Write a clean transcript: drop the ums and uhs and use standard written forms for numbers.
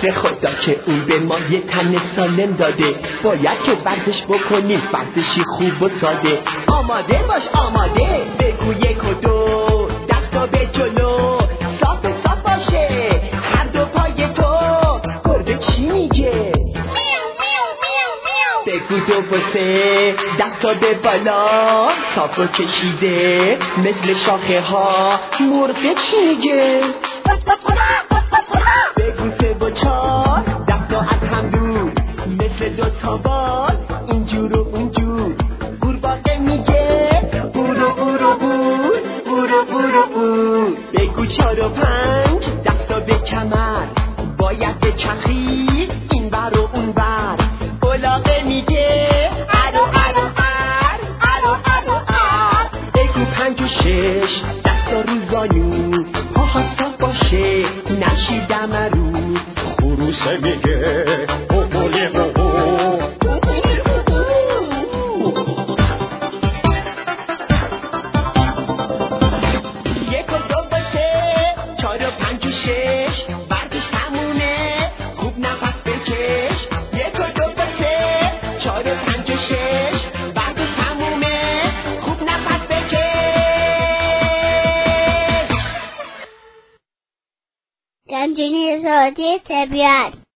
شکر خدا که اون به ما یه تن سالم داده. باید که ورزش بکنیم، ورزشی خوب و ساده. آماده باش آماده، بگو 1 و 2، دستا به جلو، صاف صاف باشه هر دو پای تو. گربه چی میگه؟ بگو 2 و 3، دستا به بالا، صاف و کشیده مثل شاخه ها. مرغ چی میگه؟ بگو 3 و 4، دستا از هم دور مثل 2 تا بال، اینجور و اونجور. قورباغه میگه برو برو بور، برو برو بور. بگو 4 و 5، دستا به کمر، باید بچرخی این بر و اون بر. الاغه میگه ارو ارو ار، ارو ارو ار. بگو 5 و 6، دستا رو زانو، پاها صاف باشه نشی دمرو. خروسه میگه بولی بو. 1 و 2 و 3، 4 و 5 و 6، ورزش تمومه خوب نفس بکش. 1 و 2 و 3، 4 و 5 و 6، ورزش تمومه خوب نفس بکش. گنجینه صوتی طبیعت